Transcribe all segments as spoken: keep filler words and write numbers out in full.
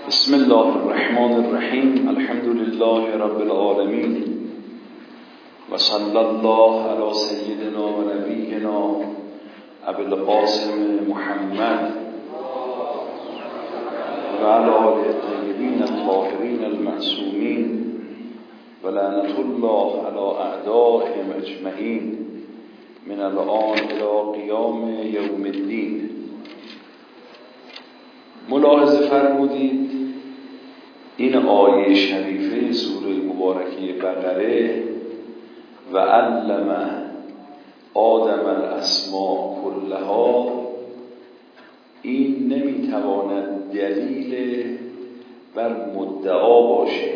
بسم الله الرحمن الرحیم. الحمد لله رب العالمین و صلی الله علی سیدنا و نبینا ابی القاسم محمد و علی آله الطیبین الطاهرین المعصومین و لعنت الله علی اعدائهم اجمعین من الآن الی قیام یوم الدین. ملاحظه فرمودید این آیه شریفه سوره مبارکه بقره و علم آدم الاسماء کلها، این نمیتواند دلیل بر مدعا باشه.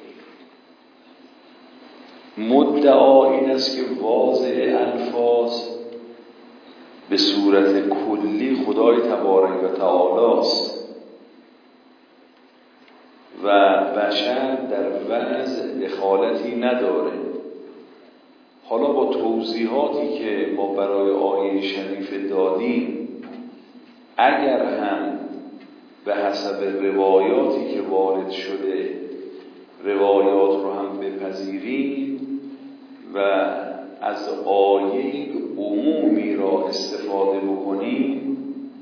مدعا این است که واضع الفاظ به صورت کلی خدای تبارک و تعالی است و بشر در وضع دخالتی نداره. حالا با توضیحاتی که ما برای آیه شریف دادیم، اگر هم به حسب روایاتی که وارد شده روایات رو هم بپذیریم و از آیه عمومی را استفاده بکنیم،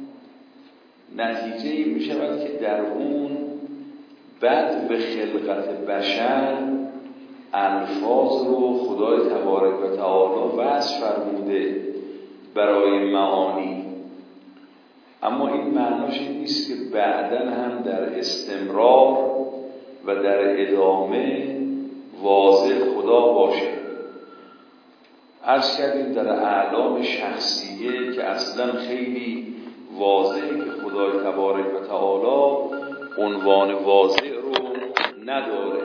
نتیجه می شود که در اون بعد به خلقت بشر الفاظ رو خدای تبارک و تعالی وصف فرموده برای معانی، اما این معناش این نیست که بعداً هم در استمرار و در ادامه واضح خدا باشه. عرض کردیم در اعلام شخصیه که اصلا خیلی واضحه که خدای تبارک و تعالی عنوان واضح رو نداره.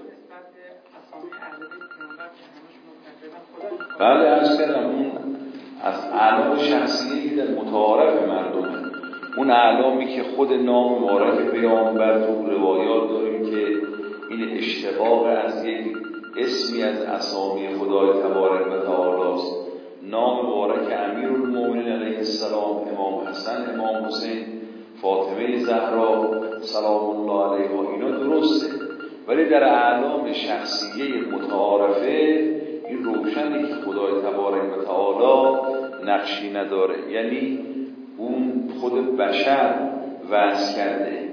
بله عرض کردم اون از اعلام شخصیه در متعارف مردمه، اون اعلامی که خود نام مبارک پیامبر تو روایات داریم که این اشتقاق از یک اسمی از اسامی خدای تبارک و تعالی است. نام مبارک امیرالمومنین علیه السلام، امام حسن، امام حسین، فاطمه زهرا سلام الله علیها، اینا درسته، ولی در اعلام شخصیه متعارفه این روشنه که خدای تبارک و تعالی نقشی نداره، یعنی اون خود بشر وضع کرده.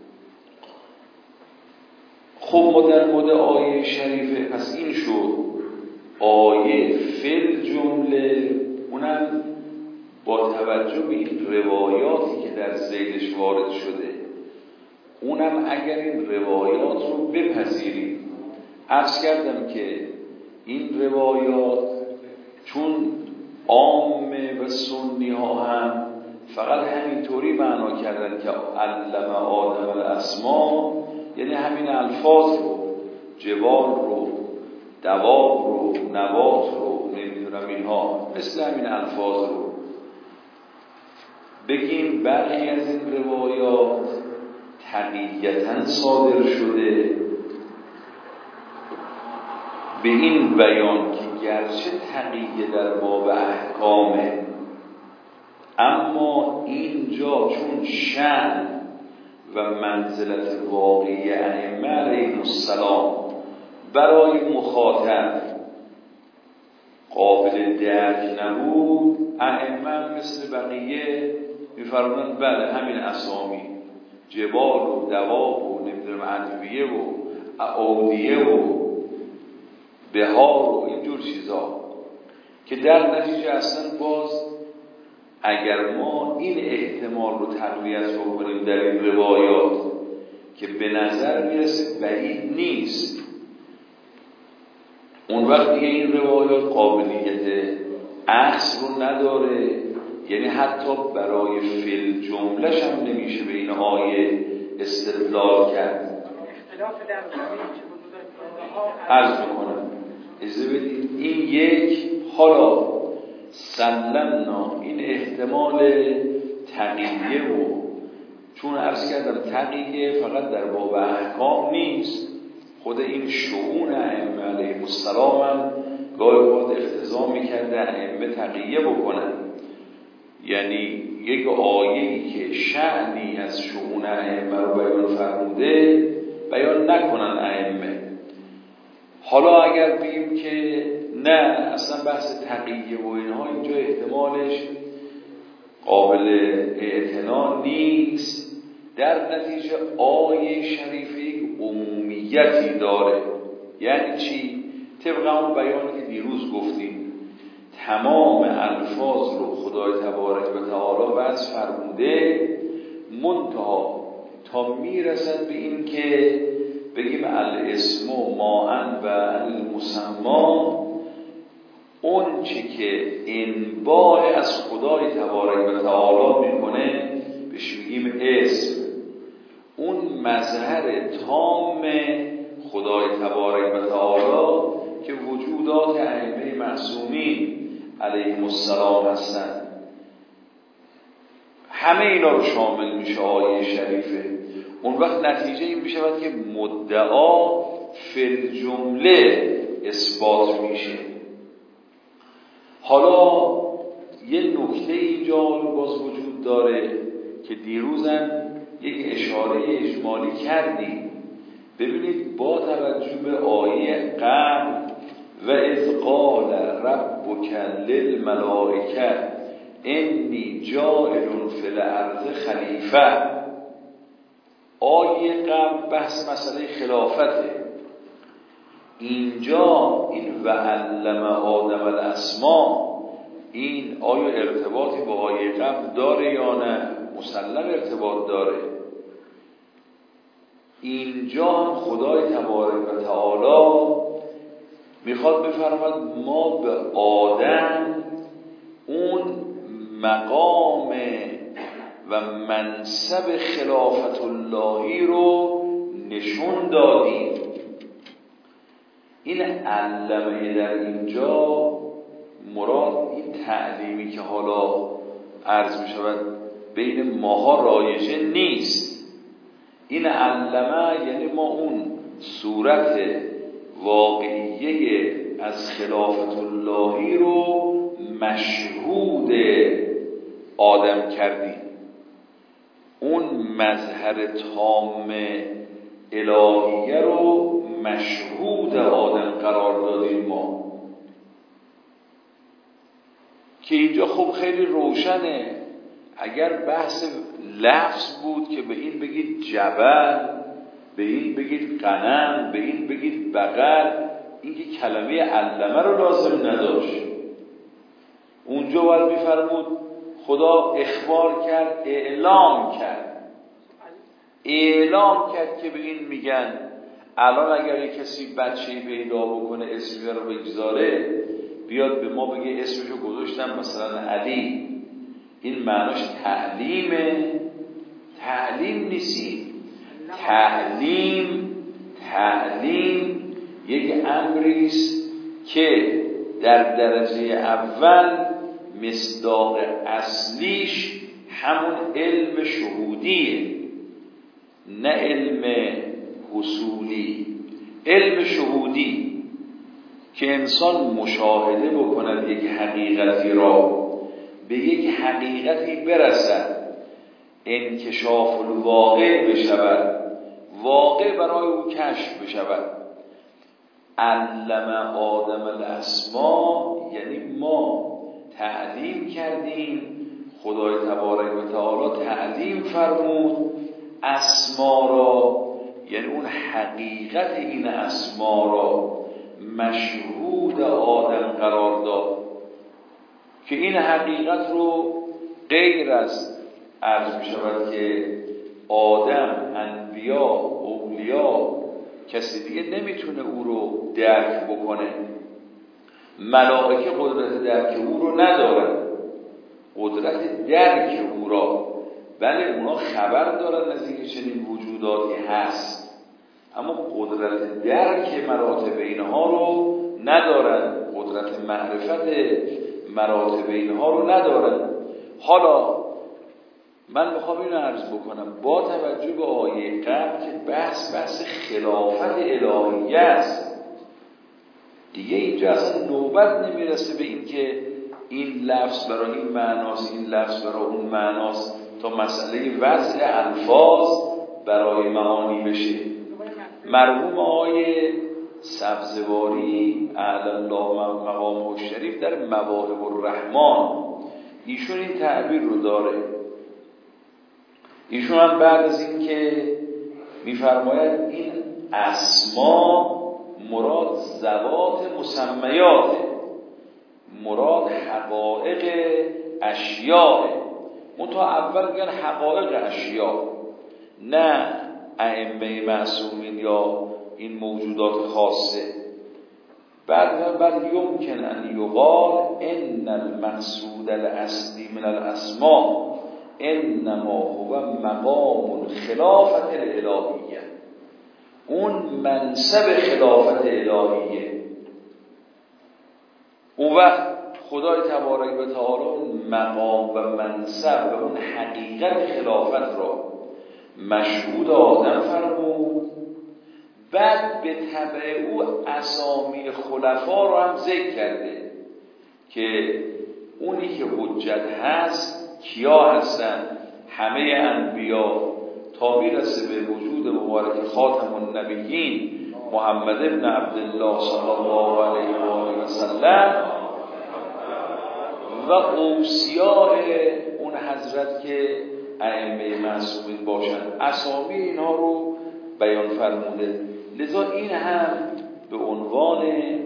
خب ما در مورد آیه شریفه پس این شد آیه فل جمله، اونم با توجه به این روایاتی که در ذیلش وارد شده، اونم اگر این روایات رو بپذیریم. عرض کردم که این روایات چون عامه و سنی ها هم فقط همینطوری معنا کردن که علم آدم الاسماء، یعنی همین الفاظ رو، جبال رو، دواب رو، نبات رو، نمیدونم اینها، مثل همین الفاظ رو بگیم. برخی از این روایات تقییتاً صادر شده به این بیان که گرچه تقیه در باب احکامه، اما اینجا چون شأن و منزلت واقعی ائمه علیهم السلام برای مخاطب قابل درک نبود، ائمه مثل بقیه میفرمونن بله همین اسامی، جبال و دواب و نمیدونم ادویه و اودیه و بهار و اینجور چیزا، که در نتیجه اصلا باز اگر ما این احتمال رو تقویت بکنیم در این روایات که به نظر میرسه بعید نیست، اون وقت دیگه این روایات قابلیت عکس رو نداره، یعنی حتی برای فل جمله‌ش هم نمیشه به این آیه استدلال کرد. اختلاف در زمین که حدود عرض میکنم اجازه بدید این یک. حالا سلمنا این احتمال تقیه و چون عرض کردم تقیه فقط در باب احکام نیست، خود این شؤون ائمه علیهم السلام هم گاهی اوقات اقتضا میکرده ائمه تقیه بکنن، یعنی یک آیه‌ای که شأنی از شؤون ائمه رو بیان فرموده بیان نکنن ائمه. حالا اگر بگیم که نه اصلا بحث تقیه و اینها اینجا احتمالش قابل اعتنا نیست، در نتیجه آیه شریفه یک عمومیتی داره. یعنی چی؟ طبق اون بیانی که دیروز گفتیم تمام الفاظ رو خدای تبارک و تعالی وضع فرموده، منتها تا میرسد به این که بگیم الاسم ماءن و المسما، اون چی که انباع از خدای تبارک و تعالی میکنه بهش میگیم اسم. اون مظهر تام خدای تبارک و تعالی که وجودات ائمه معصومین علیهم السلام هستند، همه اینا رو شامل میشه آیه شریفه. اون وقت نتیجه این میشود که مدعا فی الجمله اثبات میشه. حالا یه نکته اینجا باز وجود داره که دیروزم یک اشاره اجمالی کردیم. ببینید با توجه به آیه قبل و اذ قال ربک للملائکه انی جاعل فی الارض خلیفه، آیه قبل بحث مسئله خلافته. اینجا این و علم آدم الاسماء، این آیا ارتباطی با آیه قبل داره یا نه؟ مسلم ارتباط داره. اینجا هم خدای تبارک و تعالی میخواد بفرماد ما به آدم اون مقام و منصب خلافت اللهی رو نشون دادیم. این علمه در اینجا مراد این تعلیمی که حالا عرض می شود بین ماها رایجه نیست. این علمه یعنی ما اون صورت واقعیه از خلافت اللهی رو مشهود آدم کردیم، اون مظهر تام الهیه رو مشهود آدم قرار دادیم ما. که اینجا خب خیلی روشنه. اگر بحث لفظ بود که به این بگید جبل، به این بگید غنم، به این بگید بقر، این که کلمه علمه رو لازم نداشت. اونجا باید میفرمود خدا اخبار کرد، اعلام کرد اعلام کرد که به این میگن الان اگر یک کسی بچه‌ای پیدا بکنه اسمی رو بگذاره، بیاد به ما بگه اسمشو گذاشتم مثلا علی، این معناش تعلیمه؟ تعلیم نیستی. تعلیم تعلیم یک امریست که در درجه اول مصداق اصلیش همون علم شهودیه، نه علم حصولی. علم شهودی که انسان مشاهده بکند یک حقیقتی را، به یک حقیقتی برسد، انکشاف الواقع بشود، واقع برای او کشف بشود. علم آدم الاسما یعنی ما تعلیم کردیم، خدای تبارک و تعالی تعلیم فرمود اسما را، یعنی اون حقیقت این اسما را مشهود آدم قرار داد که این حقیقت رو غیر از عرض می شود که آدم، انبیا، اولیا، کسی دیگه نمیتونه او رو درک بکنه. ملائکه قدرت درک او رو ندارن، قدرت درک او را، بله اونا خبر دارن از اینکه چنین وجوداتی هست، اما قدرت درک مراتب اینها رو ندارن، قدرت معرفت مراتب اینها رو ندارن. حالا من میخوام اینو عرض بکنم با توجه به آیه قبل که بحث بحث خلافت الهیه است، دیگه اینجا اصلا نوبت نمیرسه به این که این لفظ برای این معناست، این لفظ برای اون معناست، تا مسئله وضع الفاظ برای معانی بشه. مرحوم آقای سبزواری اعلی الله مقامه الشریف در مواهب الرحمن ایشون این تعبیر رو داره. ایشون هم بعد از این که میفرماید این اسما مراد ذوات مسمیات، مراد حقایق اشیاء. منتها اول میگن حقایق اشیاء، نه ائمه معصومین یا این موجودات خاصه. بعد بل یمکن ان یقال ان المقصود الاصلی من الاسماء انما هو مقام خلافت الالهیه، اون منصب خلافت الهیه. اون وقت خدای تبارک و تعالی اون مقام و منصب و اون حقیقت خلافت را مشهود آدم فرمود، بعد به تبع او اسامی خلفا رو هم ذکر کرده که اونی که حجت هست کیا هستن؟ همه انبیا تا میرسه به وجود مبارک خاتم النبیین محمد ابن عبدالله صلی الله علیه و آله و سلم و اوصیاء اون حضرت که ائمه معصومین باشن، اسامی اینها رو بیان فرموده. لذا این هم به عنوان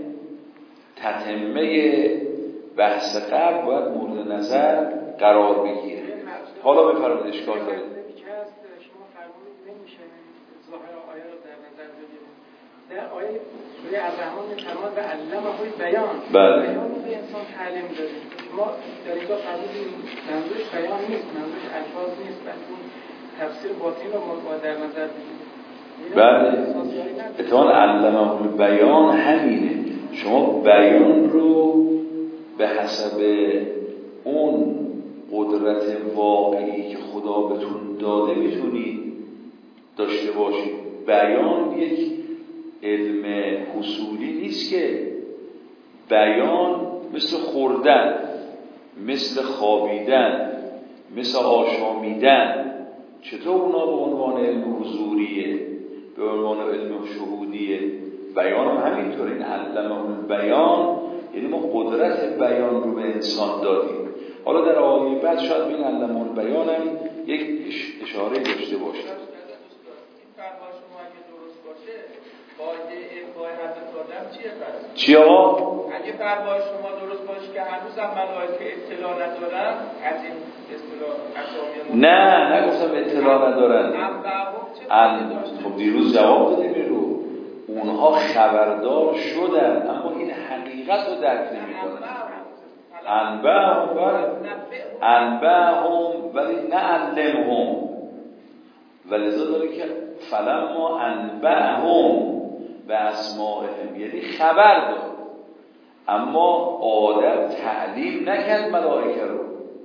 تتمه بحث قبل باید مورد نظر قرار بگیره. حالا بفرمایید اشکال دارید. شما فرمودید نمیشه ظاهر آیه رو در نظر بگیریم. در آیه سوره الرحمن می‌فرماید و علمه البیان. بله. بیان رو به انسان تعلیم داده. شما در اینجا فرمودید منظورش بیان نیست، منظورش الفاظ نیست، بلکه اون تفسیر باطنی رو ما باید در نظر بگیریم. بله. اتفاقاً علمه البیان همینه. شما بیان رو به حسب اون قدرت واقعی که خدا بهتون داده میتونید داشته باشید. بیان یک علم حصولی نیست که بیان مثل خوردن، مثل خوابیدن، مثل آشامیدن، چطور اونا به عنوان علم حضوریه، به عنوان علم شهودیه؟ بیان هم همینطور. این علمه البیان یعنی ما قدرت بیان رو به انسان دادیم. حالا در آیه بعد شاید این علمه البیان هم یک اشاره داشته باشه. این فرما شما اگه درست باشه قاعده ابقای حضرت آدم چیه پس؟ چی آقا؟ اگه فرما شما درست باشه که هنوز هم ملائکه اطلاع ندارن از این اصطلاح اسامی، نه نگفتم اطلاع ندارن. ال خب دیروز جواب دادیم رو اونها خبردار شدن اما این حقیقت رو درک نمی‌کنن. انبأهم انبأهم ولی نه علمهم، ولذا داره که فلما انبأهم به اسمائهم یعنی خبر داد، اما آدم تعلیم نکرد ملائکه رو.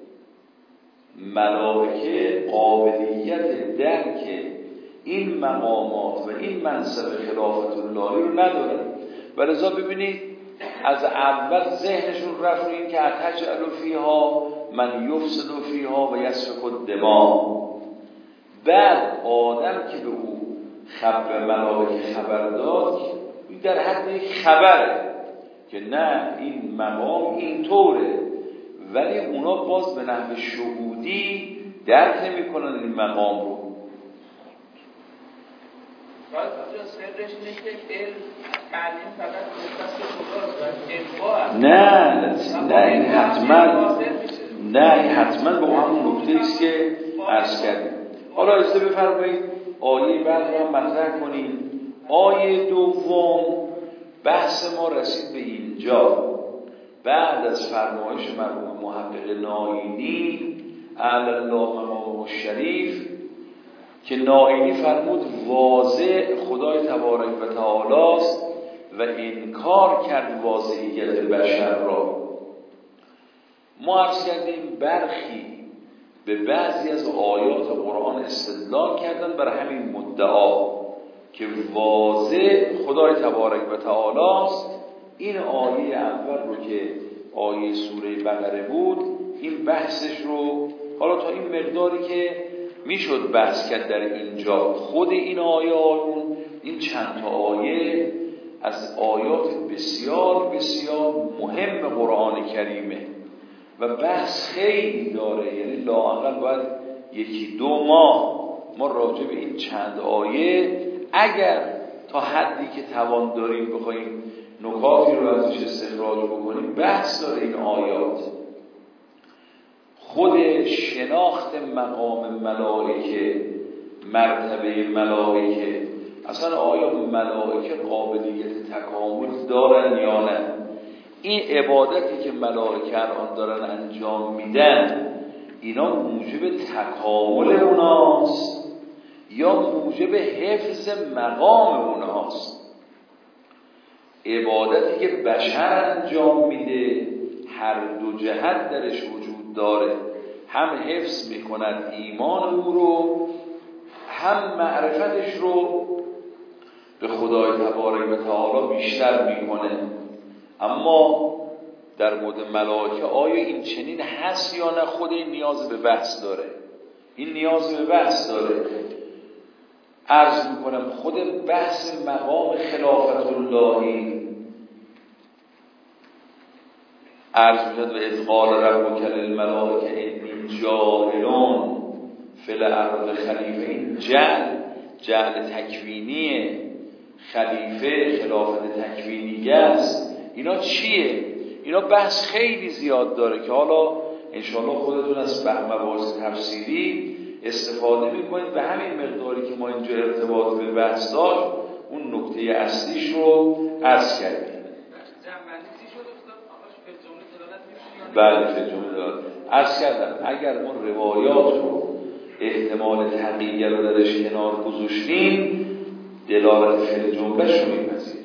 ملائکه قابلیت درک این مقامات و این منصب خلافت اللهی رو ندارن. ولذا ببینید از اول ذهنشون رفت روی این که اتجعل فیها من یفسد فیها و یسفک الدماء. بعد آدم که به او خبر ملائکه خبر داد در حد یک خبره که نه این مقام اینطوره، ولی اونا باز به نحو شهودی درک نمی کنن این مقام رو. باید اونجا سرش اینه که علم تعلیم فقط مختص خداست و نه نه این حتما نه این حتما با همون نکته ایست که عرض کردیم. حالا اجازه بفرمایید آیه بعد رو مطرح کنیم. آیه دوم بحث ما رسید به اینجا بعد از فرمایش مرحوم محقق نائینی اعلی الله مقامه الشریف که نائینی فرمود واضح خدای تبارک و تعالی است و انکار کرد واضحیت بشر را. ما عرض کردیم برخی به بعضی از آیات قرآن استدلال کردن برای همین مدعا که واضح خدای تبارک و تعالی است. این آیه اول رو که آیه سوره بقره بود، این بحثش رو حالا تا این مقداری که میشد بحث کرد در اینجا. خود این آیاتون، این چند تا آیه از آیات بسیار بسیار مهم قرآن کریمه و بحث خیلی داره، یعنی لااقل باید یکی دو ماه ما راجع به این چند آیه اگر تا حدی که توان داریم بخوایم نکاتی رو ازش استخراج بکنیم بحث داره این آیات. خود شناخت مقام ملائکه، مرتبه ملائکه، اصلا آیا ملائکه قابلیت تکامل دارن یا نه، این عبادتی که ملائکه الان دارن انجام میدن اینا موجب تکامل اوناست یا موجب حفظ مقام اوناست؟ عبادتی که بشر انجام میده هر دو جهت درش وجود داره، هم حفظ میکند ایمان او رو، هم معرفتش رو به خدای تبارک و تعالی بیشتر میکنه. اما در مورد ملائکه آیا این چنین هست یا نه؟ خود این نیاز به بحث داره، این نیاز به بحث داره. عرض میکنم خود بحث مقام خلافت اللهی عرض میشد و اذ قال ربک للملائکه انی جاعل فی الارض خلیفه، این جعل جعل تکوینیه، خلیفه خلافت تکوینیه است. اینا چیه؟ اینا بحث خیلی زیاد داره که حالا انشاءالله خودتون از مباحث تفسیری استفاده میکنید. به همین مقداری که ما اینجا ارتباط به بحث داشت اون نکته اصلیش رو عرض کردیم. بله فی جمله دلالت عرض کردم. اگر ما روایات رو احتمال تقییه رو درش کنار گذاشتیم دلالت فی جمله شو میپذیریم.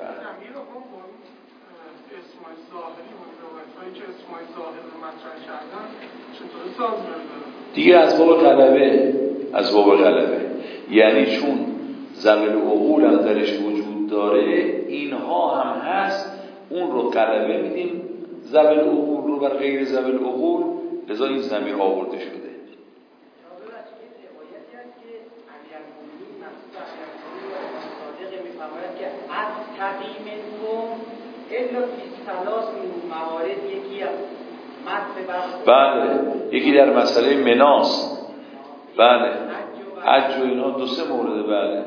دیگه از باب غلبه، از باب غلبه یعنی چون ذوی العقول هم درش وجود داره اینها هم هست، اون رو غلبه میدیم ذوی العقول رو بر غیر ذوی العقول، لذا این ضمیر آورده شده. بله یکی در مسئله مناس، بله حج و اینا دو سه مورده. بله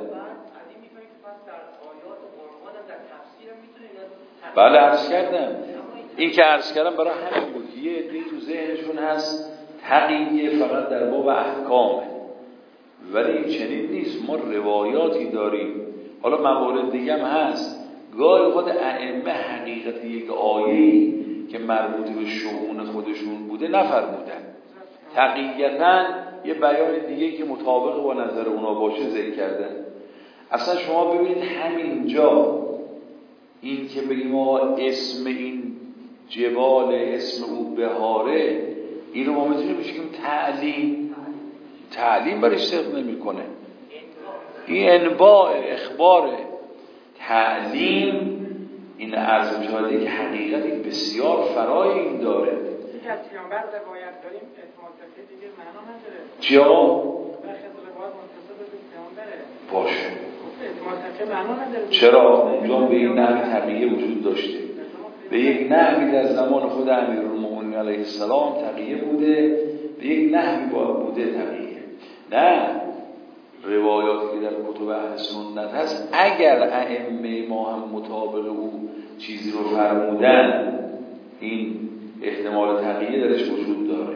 بله عرض کردم، این که عرض کردم برای همین بود. یه عده‌ای تو ذهنشون هست تقییه فقط در باب احکامه، ولی این چنین نیست. ما روایاتی داریم، حالا موارد دیگه هم هست. گاهی خود ائمه حقیقت یک آیه‌ای که مربوط به شؤون خودشون بوده نفرمودن، تقییتاً یه بیان دیگه که مطابق با نظر اونا باشه ذکر کردن. اصلا شما ببینید همینجا این که بگیم آقا اسم این جبال اسم او بهاره، این رو ما میتونیم بشیم تعلیم، تعلیم برش صدق نمی کنه، این انباء اخباره. تعلیم این عرض می‌شده که حقیقتی بسیار فرای این داره. یک از پیامبر روایت داریم اعتماد تقیه دیگه معنا نداره. چیا؟ برخی از روایات متصل به پیامبره. باشه. اعتماد تقیه معنا نداره. چرا؟ اونجا به این نحو تقیه وجود داشته. به یک نحوی در زمان خود امیرالمومنین علیه السلام تقیه بوده، به یک نحوی بوده تقیه. نه روایاتی که در کتب اهل سنت هست اگر ائمه ما هم مطابق او چیزی رو فرمودن این احتمال تقیه درش وجود داره.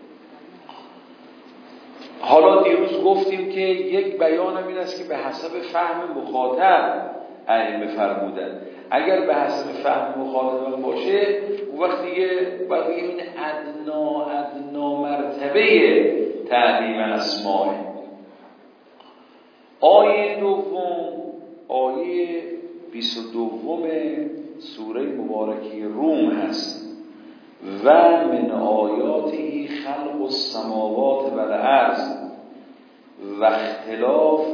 حالا دیروز گفتیم که یک بیان هم این است که به حسب فهم مخاطب ائمه فرمودن. اگر به حسب فهم مخاطب باشه اون وقت دیگه باید بگیم این ادنا ادنا مرتبه تعلیم اسماء. آیه دوم، آیه بیست و دوم سوره مبارکه روم هست. و من آیاته خلق السماوات و الارض و اختلاف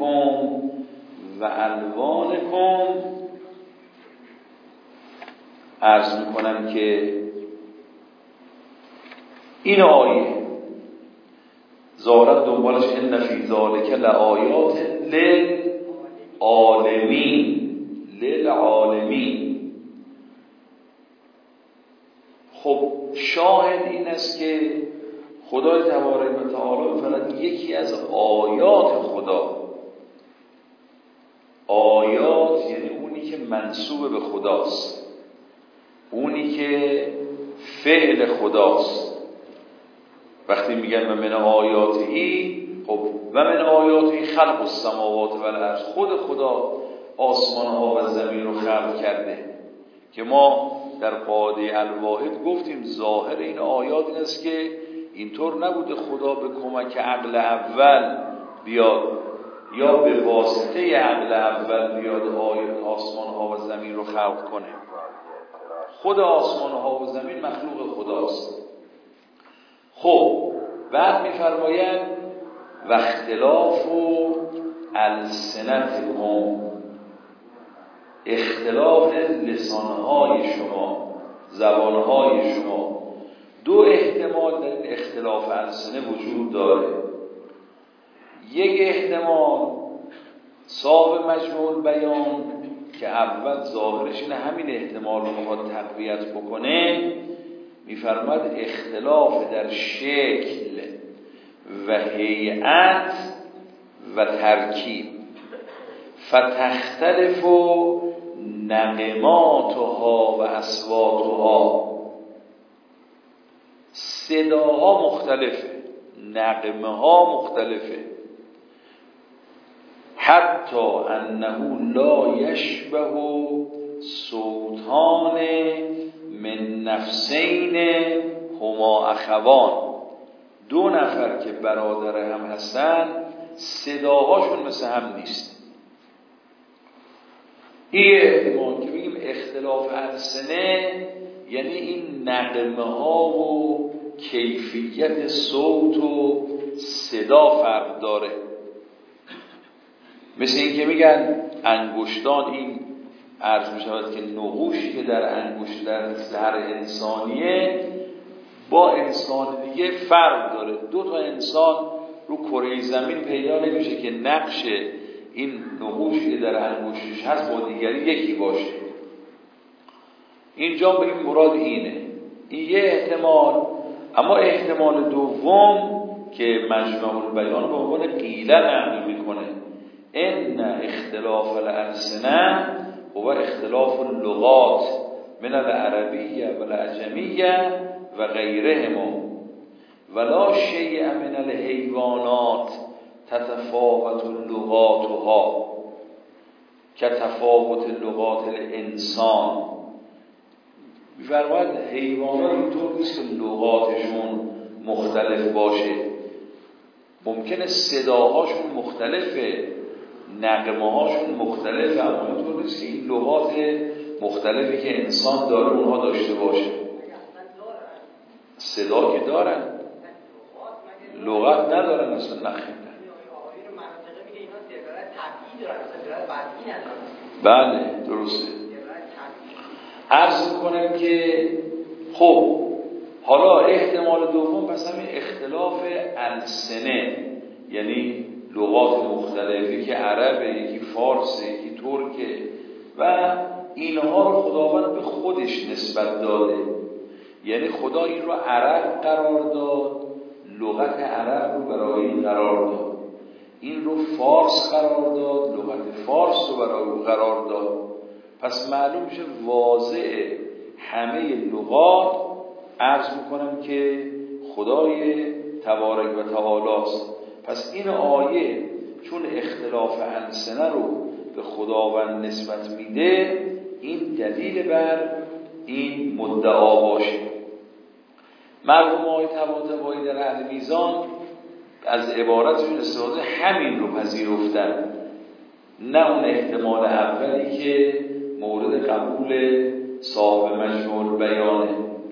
السنتکم و الوانکم عرض میکنم که این آیه ظاهرا دنبالش ان فی ذالک لآیات للعالمین للعالمین. خب شاهد این است که خدای تبارک و تعالی فقط یکی از آیات خدا، آیات یعنی اونی که منسوب به خداست، اونی که فعل خداست. وقتی میگن و من آیاتی، خب و من آیاتی خلق السماوات و الارض، خود خدا آسمان ها و زمین رو خلق کرده که ما در قاعده الواحد گفتیم ظاهر این آیات این است که اینطور نبوده خدا به کمک عقل اول بیاد یا به واسطه عقل اول بیاد آیات آسمان ها و زمین رو خلق کنه. خود آسمان ها و زمین مخلوق خداست. خب بعد می‌فرمایند و اختلاف و السنتکم، اختلاف لسانهای شما، زبانهای شما. دو احتمال در این اختلاف السنه وجود داره. یک احتمال صاحب مجموع بیان که اول ظاهرش اینه همین احتمال رو میخواد تقویت بکنه، میفرماد اختلاف در شکل و هیئت و ترکیب، فتختلف نغماتها و اصواتها، صداها مختلفه، نغمه ها مختلفه، حتی انه لا یشبه صوتان من نفسین هما اخوان، دو نفر که برادر هم هستن صداهاشون مثل هم نیست. این احتمال که بگیم اختلاف السنه یعنی این نغمه ها و کیفیت صوت و صدا فرق داره. مثل این که میگن انگشتان، این عرض می شود که نقوشی که در انگشت در سر انسانیه با انسان دیگه فرق داره. دو تا انسان رو کره زمین پیدا نمیشه که نقش این نقوشی که در انگشتش هست با دیگری یکی باشه. اینجا به این مراد اینه. این یه احتمال. اما احتمال دوم که مجموع البیان به عنوان قیله نقل میکنه، ان اختلاف الالسنه هو اختلاف اللغات من العربیه و العجمیه و غیرهما ولا شیء من الحیوانات تتفاوت لغاتها کتفاوت لغات الانسان. می‌فرماید حیوانات اینطور نیست که لغاتشون مختلف باشه، ممکنه صداهاشون مختلفه، نغمه هاشون مختلفه، اما اینطور نیست که این لغات مختلفی که انسان داره اونها داشته باشه. صدا که دارن، لغت ندارن اصلا. نخیدن. بله درسته. عرض میکنم که خب حالا احتمال دوم پس همین اختلاف السنه، یعنی لغات مختلفی که عربه، یکی فارسه، یکی ترکه و اینها رو خداوند به خودش نسبت داده. یعنی خدا این رو عرب قرار داد، لغت عرب رو برای این قرار داد، این رو فارس قرار داد، لغت فارس رو برای او قرار داد. پس معلوم میشه واضح همه لغات عرض میکنم که خدای تبارک و تعالی است. پس این آیه چون اختلاف السنه رو به خداوند نسبت میده، این دلیل بر این مدعا باشه. مرحوم آقای طباطبایی در اهل میزان از عبارت این استفاده همین رو پذیرفتن، نه اون احتمال اولی که مورد قبول صاحب مجموع بیانه.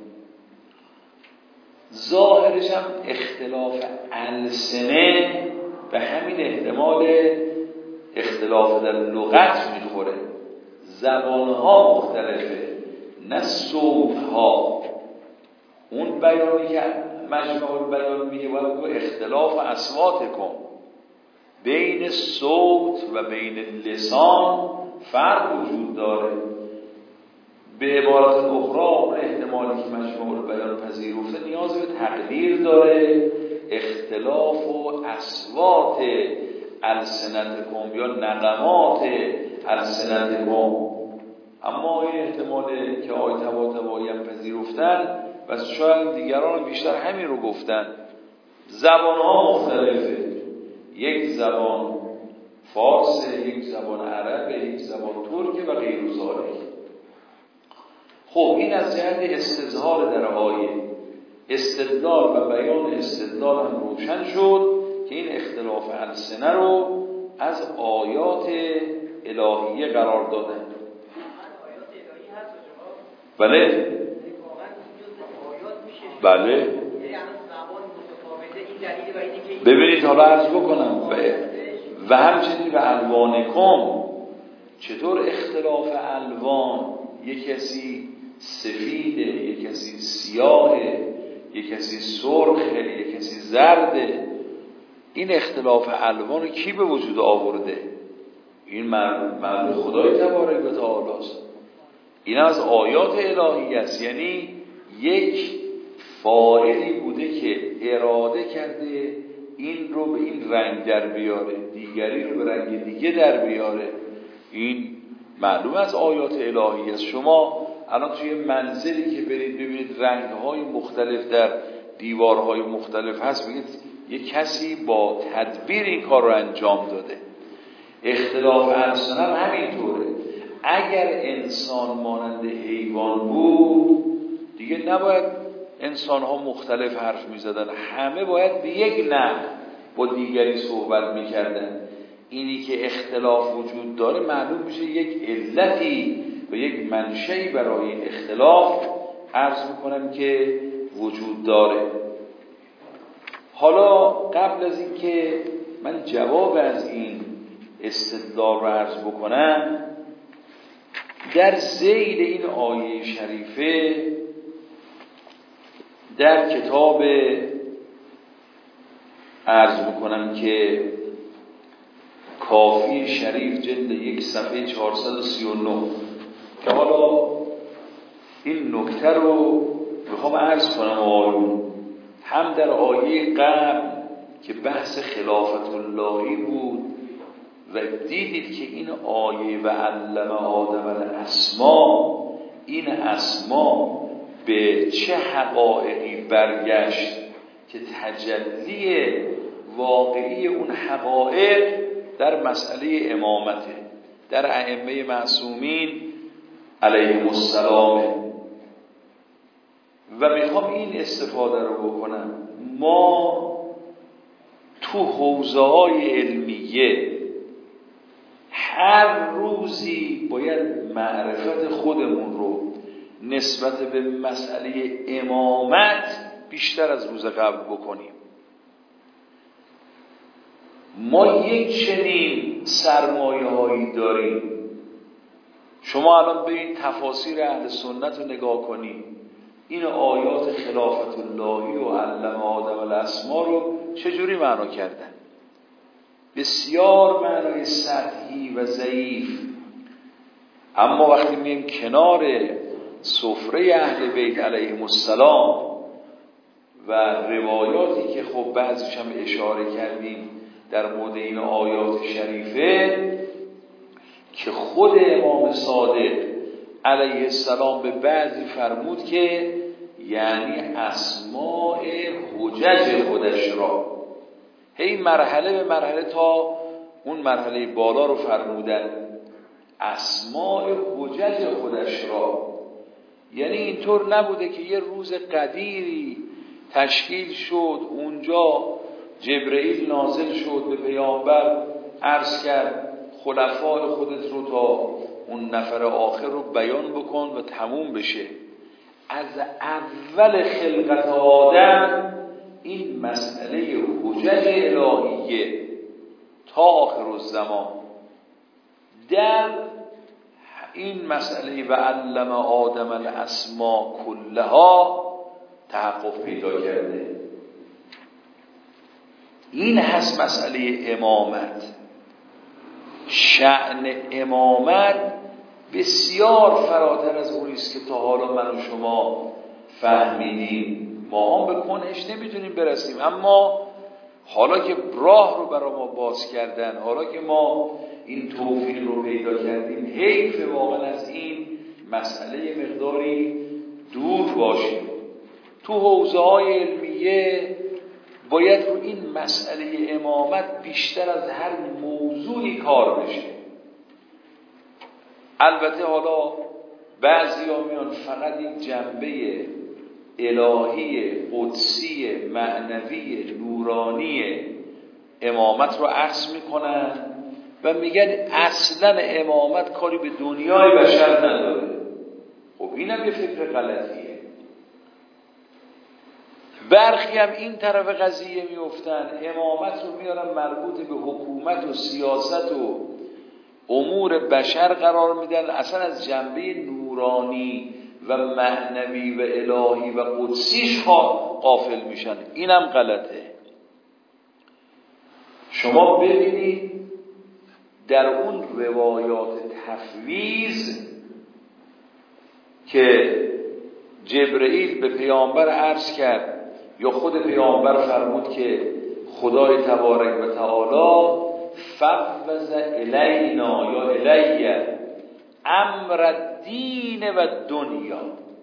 ظاهرش هم اختلاف السنه به همین احتمال اختلاف در لغت میخوره. زبانها مختلفه، نه صوت ها. اون بیانی که مجمع البیان میگه باید بگو اختلاف اصوات کن، بین صوت و بین لسان فرق وجود داره. به عبارت اخرى اون احتمالی که مجمع البیان پذیرفته نیاز به تقدیر داره، اختلاف و اصوات السنتکم یا نغمات السنتکم. اما این احتماله که آیه طباطبایی هم پذیرفتن و شاید دیگران بیشتر همین رو گفتن. زبان ها مختلفه، یک زبان فارس، یک زبان عربه، یک زبان ترک و غیر ذالک. خب این از جهت استظهار در آیه، استدلال و بیان استدلال هم روشن شد که این اختلاف السنه رو از آیات الهیه قرار دادن. بله بله ببینید حالا عرض بکنم و همچنین به الوانکم، چطور اختلاف الوان، یک کسی سفیده، یک کسی سیاهه، یک کسی سرخه، یک کسی زرده. این اختلاف الوان رو کی به وجود آورده؟ این معلوم خدای تبارک و تعالی است. این از آیات الهی است، یعنی یک فاعلی بوده که اراده کرده این رو به این رنگ در بیاره، دیگری رو به رنگ دیگه در بیاره. این معلوم از آیات الهی است. شما الان توی منزلی که برید ببینید رنگ‌های مختلف در دیوارهای مختلف هست، بگید یک کسی با تدبیر این کار رو انجام داده. اختلاف السنه هم همینطوره. اگر انسان مانند حیوان بود دیگه نباید انسان‌ها مختلف حرف می‌زدن، همه باید به یک نحو با دیگری صحبت می‌کردن. اینی که اختلاف وجود داره معلوم میشه یک علتی و یک منشئی برای این اختلاف عرض میکنم که وجود داره. حالا قبل از این که من جواب از این استدلال رو عرض بکنم، در ذیل این آیه شریفه در کتاب عرض میکنم که کافی شریف جلد یک صفحه چهارصد و سی و نه که حالا این نکته رو میخوام عرض کنم آیون، هم در آیه قبل که بحث خلافت اللهی بود و دیدید که این آیه و علم آدم الاسما، این اسما به چه حقایقی برگشت که تجلی واقعی اون حقایق در مسئله امامته، در ائمه معصومین علیهم السلام. و میخوام این استفاده رو بکنم، ما تو حوزه های علمیه هر روزی باید معرفت خودمون رو نسبت به مسئله امامت بیشتر از روز قبل بکنیم. ما یک چنین سرمایه هایی داریم. شما الان ببین تفاسیر اهل سنت رو نگاه کنید، این آیات خلافت اللهی و علم آدم الاسما رو چجوری معنا کردن؟ بسیار معنای سطحی و ضعیف. اما وقتی میایم کنار سفره اهل بیت علیهم السلام و روایاتی که خب بعضیش هم اشاره کردیم در مورد این آیات شریفه که خود امام صادق علیه السلام به بعضی فرمود که یعنی اسماء حجج خودش را، هی مرحله به مرحله تا اون مرحله بالا رو فرمودن، اسماء حجج خودش را. یعنی اینطور نبوده که یه روز قدیری تشکیل شد، اونجا جبرئیل نازل شد به پیامبر عرض کرد خلفای خودت رو تا اون نفر آخر رو بیان بکن و تموم بشه. از اول خلقت آدم این مسئله حجج الهیه تا آخر الزمان در این مسئله و علم آدم الاسماء کلها تحقق پیدا کرده. این هست مسئله امامت. شأن امامت بسیار فراتر از اونی است که تا حالا من و شما فهمیدیم. ما هم به کنهش نمیتونیم برسیم، اما حالا که راه رو برای ما باز کردن، حالا که ما این توفیق رو پیدا کردیم، حیف واقعا از این مسئله مقداری دور باشیم. تو حوزه های علمیه باید رو این مسئله امامت بیشتر از هر موضوعی کار بشه. البته حالا بعضی ها میان فقط یک جنبه الهی، قدسی، معنوی، نورانی امامت رو عکس میکنن و میگن اصلا امامت کاری به دنیای بشر نداره. خب اینم یه فکر غلطیه. برخی هم این طرف قضیه میفتن، امامت رو میارن مربوط به حکومت و سیاست و امور بشر قرار میدن، اصلا از جنبه نورانی و معنوی و الهی و قدسیش غافل میشن. اینم غلطه. شما ببینید در اون روایات تفویض که جبرئیل به پیامبر عرض کرد یا خود پیامبر فرمود که خدای تبارک و تعالی فوض الینا یا الیه امر دین و دنیا،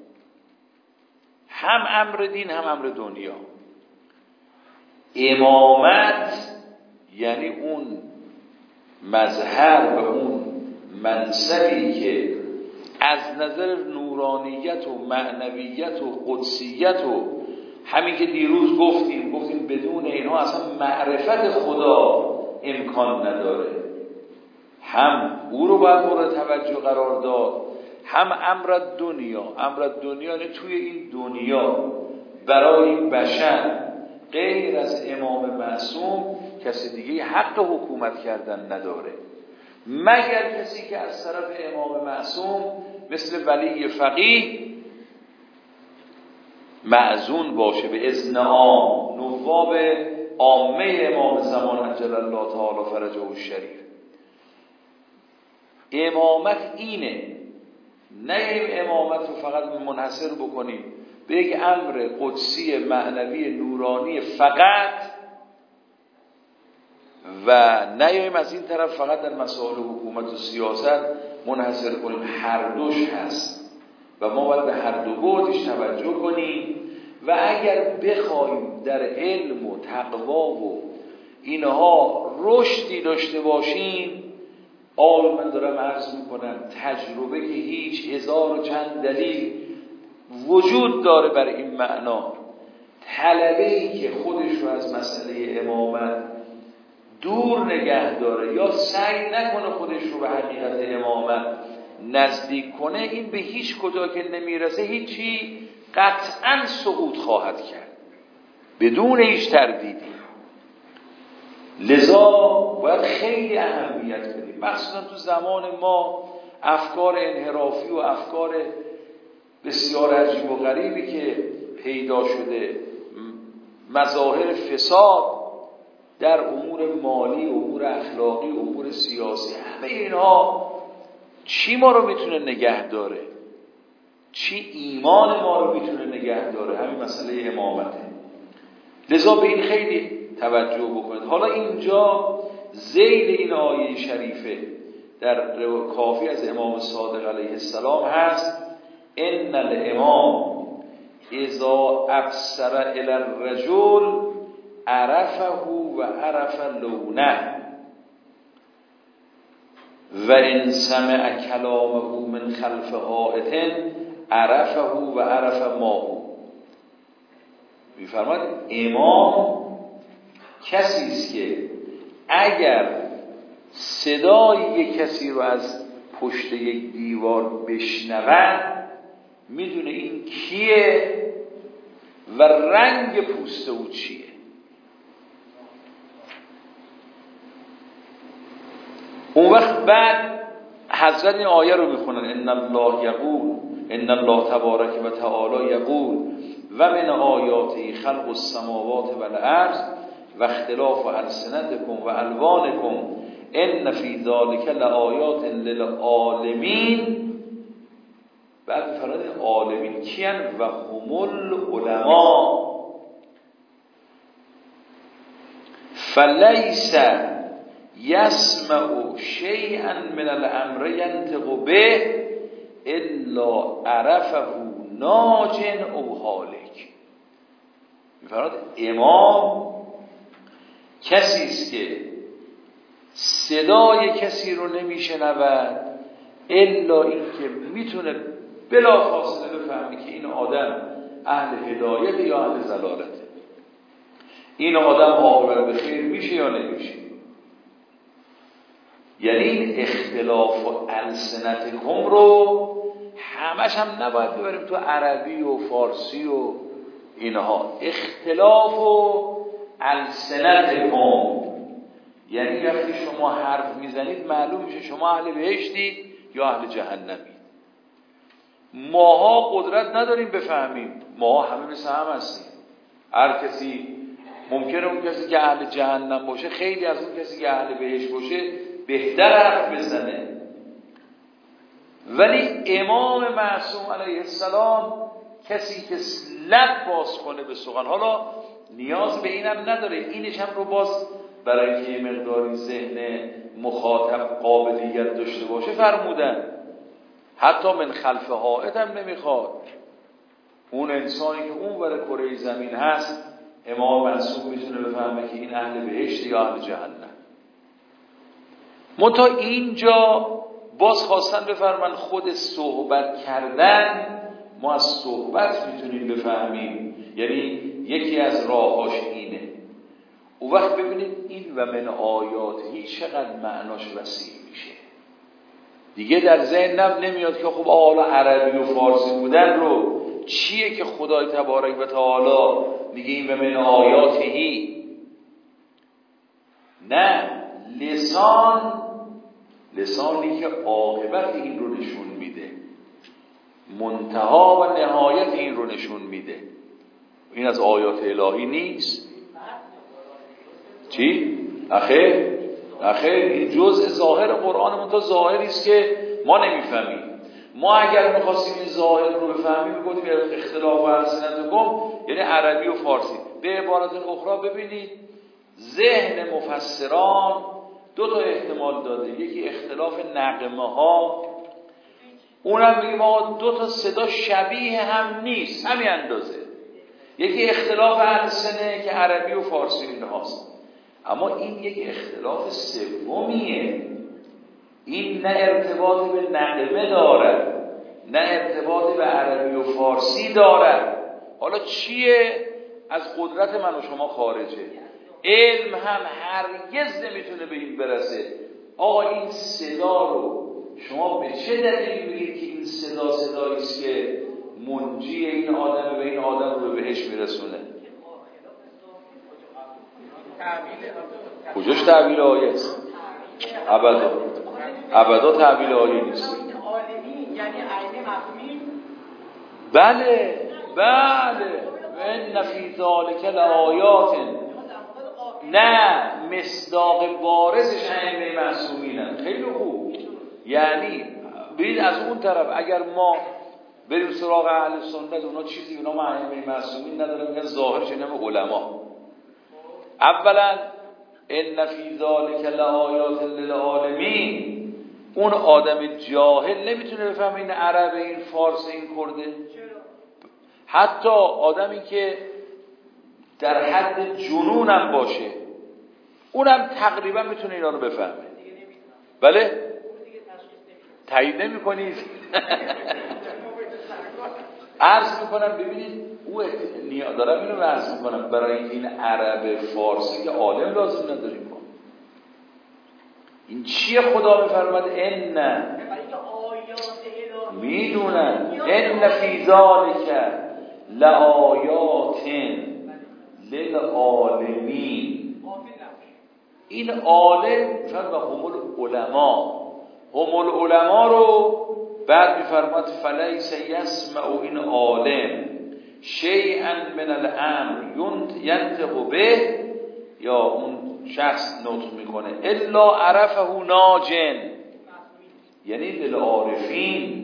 هم امر دین هم امر دنیا. امامت یعنی اون مظهر و اون منصبی که از نظر نورانیت و معنویت و قدسیت و همین که دیروز گفتیم گفتیم بدون اینها اصلا معرفت خدا امکان نداره. هم او رو باید مورد توجه قرار داد، هم امر دنیا. امر دنیا یعنی توی این دنیا برای بشر غیر از امام معصوم کسی دیگه حق حکومت کردن نداره، مگر کسی که از طرف امام معصوم مثل ولی فقیه معزون باشه به اذن عام، نواب عامه امام زمان عجل الله تعالی فرجه الشریف. امامت اینه، نه این امامت رو فقط منحصر بکنیم به یک امر قدسی معنوی نورانی فقط و نیاییم از این طرف فقط در مسائل حکومت و سیاست منحصر کنیم. هر دوش هست و ما باید به هر دو بعدش توجه کنیم و اگر بخوایم در علم و تقوا و اینها رشدی داشته باشیم، آل من دارم عرض میکنم تجربه که هیچ هزار و چند دلیل وجود داره بر این معنا، طلبه‌ای که خودش رو از مسئله امامت دور نگه داره یا سعی نکنه خودش رو به حقیقت امامت نزدیک کنه، این به هیچ کجا که نمیرسه هیچی قطعا سقوط خواهد کرد بدون هیچ تردیدی. لذا باید خیلی اهمیت بدیم، مخصوصا تو زمان ما افکار انحرافی و افکار بسیار عجیب و غریبی که پیدا شده، مظاهر فساد در امور مالی، امور اخلاقی، امور سیاسی، همه اینها چی ما رو میتونه نگه داره؟ چی ایمان ما رو میتونه نگه داره؟ همین مسئله امامته. لذا به این خیلی توجه بکنید. حالا اینجا ذیل این آیه شریفه در کافی از امام صادق علیه السلام هست: ان الامام اذا ابصر الی الرجل عرفه و عرف لونه و ان سمع کلامه من خلف حائط عرفه و عرف ماهو. می‌فرماید امام کسی است که اگر صدای یک کسی رو از پشت یک دیوار بشنود میدونه این کیه و رنگ پوست او چیه. اون وقت بعد حضرت این آیه رو میخونن ان الله یقول ان الله تبارک و تعالی یقول و من آیاته خلق السماوات والارض و اختلاف السنتکم و الوانکم ان فی ذلک لآیات للعالمین. بعد فراد عالمین کیان؟ و هم العلماء. فلیس یسمع شیئا من الامر ینطق به الا عرفه ناج او هالک. میفرماد امام کسی است که صدای کسی رو نمیشنود الا این که میتونه بلا فاصله بفهمی که این آدم اهل هدایت یا اهل ضلالته، این آدم عاقبت به خیر میشه یا نمیشه. یعنی این اختلاف و السنتکم رو همش هم نباید ببریم تو عربی و فارسی و اینها. اختلاف و السنتکم یعنی وقتی شما حرف میزنید معلوم میشه شما اهل بهشتید یا اهل جهنمید. ماها قدرت نداریم بفهمیم، ماها همه مثل هم هستیم. هر کسی ممکنه اون کسی که اهل جهنم باشه خیلی از اون کسی که اهل بهشت باشه بهتر حرف بزنه. ولی امام معصوم علیه السلام کسی که لب باز کنه به سخن، حالا نیاز به اینم نداره، اینش هم رو باز برای اینکه یه مقداری ذهن مخاطب قابلیت داشته باشه فرمودن. حتی من خلف حائط هم نمیخواد. اون انسانی که اون ور کره زمین هست امام معصوم میتونه بفهمه که این اهل بهشت یا اهل جهنم. منتها اینجا باز خواستن بفرمان خود صحبت کردن ما از صحبت میتونیم بفهمیم، یعنی یکی از راهاش اینه. اون وقت ببینید این و من آیاتی چقدر معناش وسیع میشه. دیگه در ذهنم نمیاد که خب حالا عربی و فارسی بودن رو چیه که خدای تبارک و تعالی میگه این و من آیاتی. نه، لسان، لسانی که عاقبت این رو نشون میده، منتها و نهایت این رو نشون میده. این از آیات الهی نیست. چی؟ اخیر اخیر این جزء ظاهر قرآن، منتها ظاهری است که ما نمیفهمیم. ما اگر میخواستیم این ظاهر رو بفهمیم میگفتیم اختلاف السنتکم یعنی عربی و فارسی. به عبارت اخرى ببینید ذهن مفسران دو تا احتمال داده. یکی اختلاف نغمه ها، اونم میگیم آقا دو تا صدا شبیه هم نیست همین اندازه. یکی اختلاف السنه که عربی و فارسی اینهاست. اما این یک اختلاف سومیه. این نه ارتباطی به نغمه دارد نه ارتباطی به عربی و فارسی دارد. حالا چیه؟ از قدرت من و شما خارجه. علم هم هرگز نمیتونه به این برسه آقا این صدا رو شما به چه دلیلی میگید که این صدا صدایی است که منجی این آدم به این آدم رو به بهش میرسونه؟ کجاش تعبیر آیه است؟ ابدا ابدا تعبیر آیه نیست. بله بله ان فی ذلک لآیات، نه مصداق بارزش ائمه معصومینن. خیلی خوب. یعنی برید از اون طرف اگر ما بریم سراغ اهل سنت، اونا چیزی به نام ائمه معصومین ندارن، میگن ظاهرش نام علما. اولا ان فی ذلک لآیات للعالمین، اون آدم جاهل نمیتونه بفهمه این عربه این فارسی این کرده. حتی آدمی که در حد جنونم باشه اونم تقریبا میتونه اینا رو بفهمه. بله؟ تایید نمی کنید؟ عرض میکنم ببینید او نیاز دارم اینو عرض میکنم برای این عرب فارسی که عالم لازم نداریم ما. این چیه خدا میفرماد ان میدونن ان فی ذلک لآیات للعالمین. این عالم فرق هم العلماء، هم العلماء رو بعد میفرماد فلیس یسمع این عالم شیئا من الامر ینطق به، یا اون شخص نطق میکنه الا عرفه ناجن، یعنی للعارفین.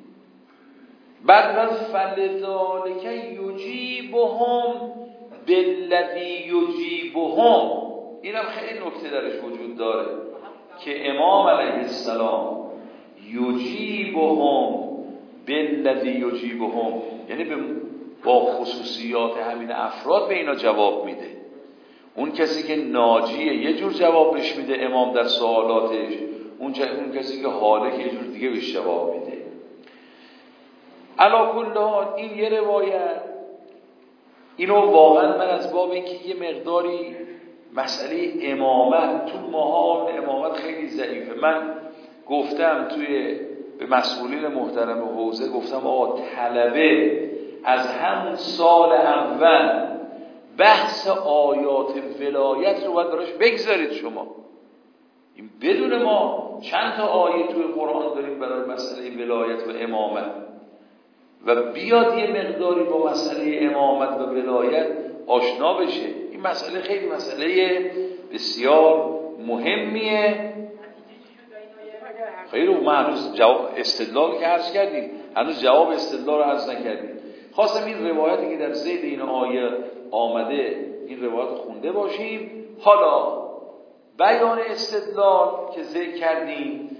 بعد فلذالک یجیبهم بالذی یجیبهم، اینم خیلی نکته درش وجود داره که امام علیه السلام یجیبهم بالذی یجیبهم، یعنی با خصوصیات همین افراد به اینا جواب میده. اون کسی که ناجیه یه جور جواب بهش میده امام در سوالاتش، اون, اون کسی که حاله یه جور دیگه بهش جواب میده. علا کل حال این یه روایت، اینو واقعا من از باب اینکه یه مقداری مسئله امامت تو ماها امامت خیلی ضعیفه. من گفتم توی به مسئولین محترم حوزه گفتم آقا طلبه از همون سال اول بحث آیات ولایت رو باید براش بگذارید شما. این بدون ما چند تا آیه توی قرآن داریم برای مسئله ولایت و امامت و بیاد یه مقداری با مسئله امامت و ولایت آشنا بشه. این مسئله خیلی مسئله بسیار مهمیه. خیلی من هنوز جواب استدلال که عرض کردیم، هنوز جواب استدلال رو عرض نکردیم. خواستم این روایتی که در زید این آیه آمده این روایت خونده باشیم. حالا بیان استدلال که ذکر کردیم،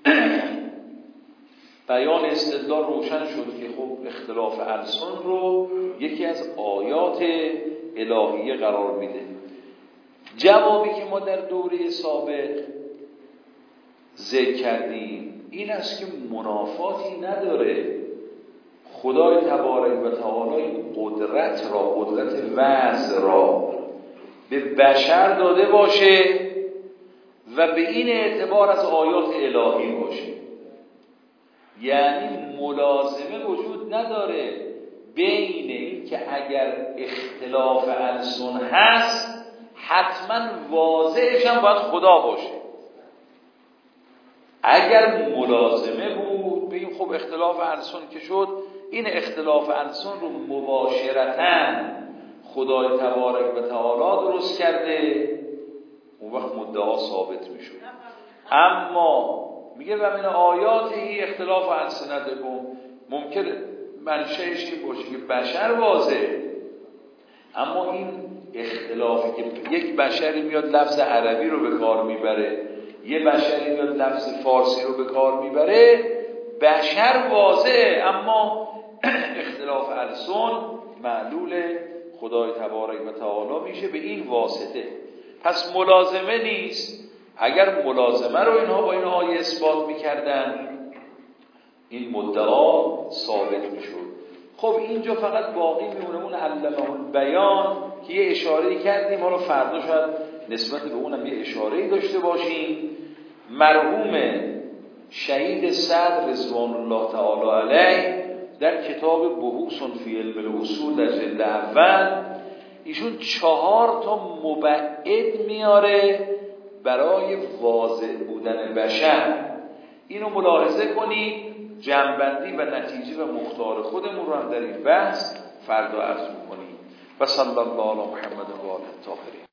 بیان استدلال روشن شد که خب اختلاف السن رو یکی از آیات الهیه قرار میده. جوابی که ما در دوره سابق ذکر کردیم این است که منافاتی نداره خدای تبارک و تعالی قدرت را، قدرت وضع را به بشر داده باشه و به این اعتبار از آیات الهی باشه. یعنی ملازمه وجود نداره بین این که اگر اختلاف السن هست حتما واضحش هم باید خدا باشه. اگر ملازمه بود به این خب اختلاف السن که شد، این اختلاف السن رو مباشرتاً خدای تبارک و تعالی درست کرده، اون وقت مدعا ثابت میشد. اما میگه و من آیاتی اختلاف السنتکم، ممکنه منشأش این باشه که بشر واضح، اما این اختلافی که یک بشری میاد لفظ عربی رو به کار میبره، یه بشری میاد لفظ فارسی رو به کار میبره، بشر واضحه اما اختلاف السن معلول خدای تبارک و تعالی میشه به این واسطه. پس ملازمه نیست. اگر ملازمه رو اینها با این آیه اثبات میکردن این مدعا ثابت میشد. خب اینجا فقط باقی میمونه اون علمه البیان که یه اشاره‌ای کردیم، حالا فردا شاید نسبت به اونم یه اشاره‌ای داشته باشیم. مرحوم شهید صدر رضوان الله تعالی علیه در کتاب بحوث فی علم الاصول در جلد اول ایشون چهار تا مبعد میاره برای واضح بودن بشر. اینو ملاحظه کنید، جمع‌بندی و نتیجه و مختار خودمون رو هم در این بحث فردا عرض می‌کنیم. و صلی الله علی محمد و آله الطاهرین.